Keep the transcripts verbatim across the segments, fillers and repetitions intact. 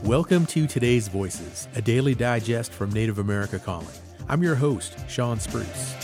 Welcome to Today's Voices, a daily digest from Native America Calling. I'm your host, Sean Spruce.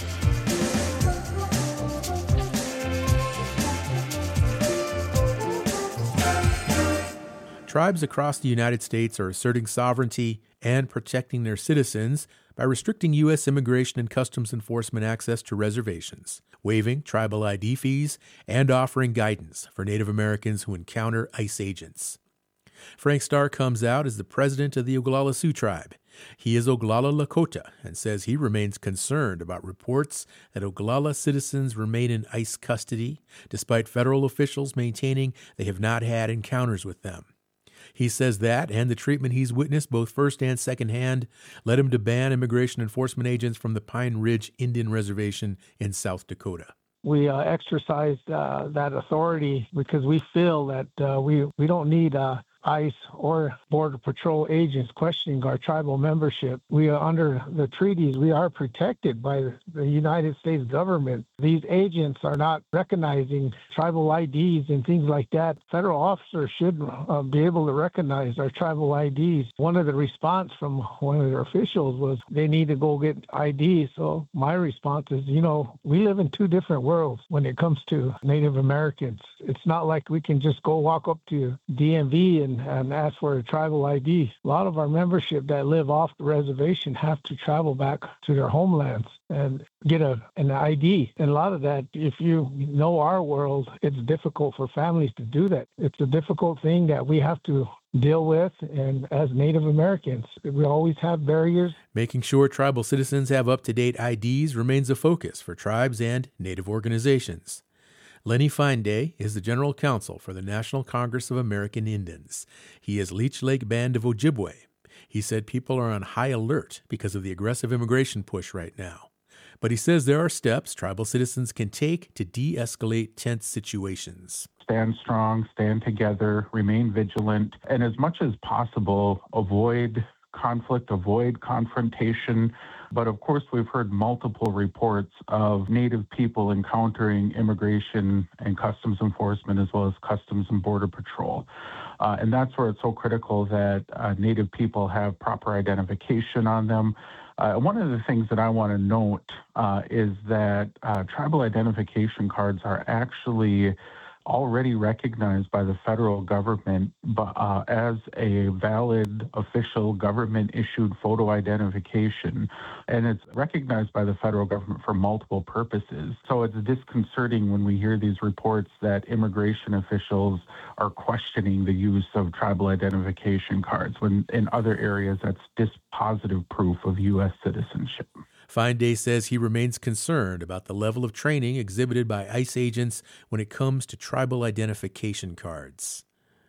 Tribes across the United States are asserting sovereignty and protecting their citizens by restricting U S Immigration and Customs Enforcement access to reservations, waiving tribal I D fees, and offering guidance for Native Americans who encounter ICE agents. Frank Starr comes out as the president of the Oglala Sioux Tribe. He is Oglala Lakota and says he remains concerned about reports that Oglala citizens remain in ICE custody, despite federal officials maintaining they have not had encounters with them. He says that, and the treatment he's witnessed both first and secondhand, led him to ban immigration enforcement agents from the Pine Ridge Indian Reservation in South Dakota. We uh, exercised uh, that authority because we feel that uh, we, we don't need uh, ICE or Border Patrol agents questioning our tribal membership. We are under the treaties. We are protected by the United States government. These agents are not recognizing tribal I Ds and things like that. Federal officers should uh, be able to recognize our tribal I Ds. One of the response from one of their officials was they need to go get I Ds. So my response is, you know, we live in two different worlds when it comes to Native Americans. It's not like we can just go walk up to D M V and and ask for a tribal I D. A lot of our membership that live off the reservation have to travel back to their homelands and get a an I D. And a lot of that, if you know our world, it's difficult for families to do that. It's a difficult thing that we have to deal with, and as Native Americans, we always have barriers. Making sure tribal citizens have up-to-date I Ds remains a focus for tribes and Native organizations. Lenny Fineday is the General Counsel for the National Congress of American Indians. He is Leech Lake Band of Ojibwe. He said people are on high alert because of the aggressive immigration push right now. But he says there are steps tribal citizens can take to de-escalate tense situations. Stand strong, stand together, remain vigilant, and as much as possible, avoid conflict, avoid confrontation. But of course, we've heard multiple reports of Native people encountering immigration and customs enforcement as well as Customs and Border Patrol. Uh, and that's where it's so critical that uh, Native people have proper identification on them. Uh, one of the things that I want to note uh, is that uh, tribal identification cards are actually already recognized by the federal government uh, as a valid official government-issued photo identification, and it's recognized by the federal government for multiple purposes. So it's disconcerting when we hear these reports that immigration officials are questioning the use of tribal identification cards, when in other areas that's dispositive proof of U S citizenship. Fineday says he remains concerned about the level of training exhibited by ICE agents when it comes to tribal identification cards.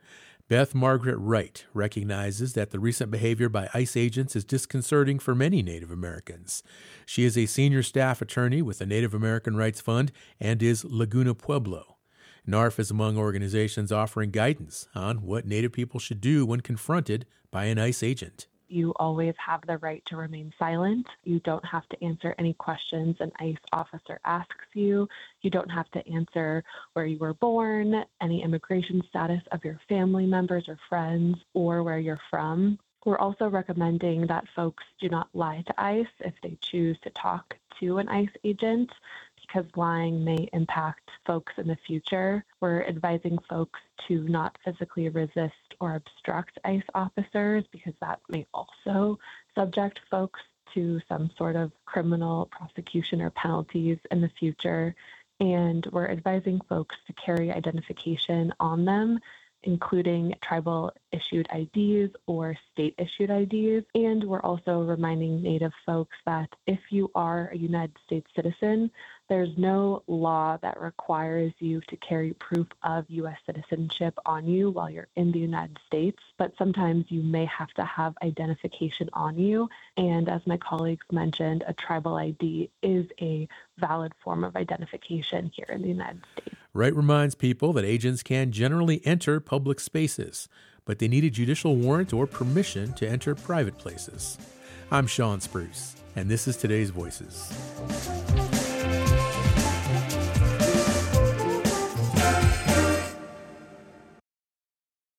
Beth Margaret Wright recognizes that the recent behavior by ICE agents is disconcerting for many Native Americans. She is a senior staff attorney with the Native American Rights Fund and is Laguna Pueblo. N A R F is among organizations offering guidance on what Native people should do when confronted by an ICE agent. You always have the right to remain silent. You don't have to answer any questions an ICE officer asks you. You don't have to answer where you were born, any immigration status of your family members or friends, or where you're from. We're also recommending that folks do not lie to ICE if they choose to talk to an ICE agent, because lying may impact folks in the future. We're advising folks to not physically resist or obstruct ICE officers, because that may also subject folks to some sort of criminal prosecution or penalties in the future. And we're advising folks to carry identification on them, including tribal-issued I Ds or state-issued I Ds. And we're also reminding Native folks that if you are a United States citizen, there's no law that requires you to carry proof of U S citizenship on you while you're in the United States, but sometimes you may have to have identification on you. And as my colleagues mentioned, a tribal I D is a valid form of identification here in the United States. Wright reminds people that agents can generally enter public spaces, but they need a judicial warrant or permission to enter private places. I'm Sean Spruce, and this is Today's Voices.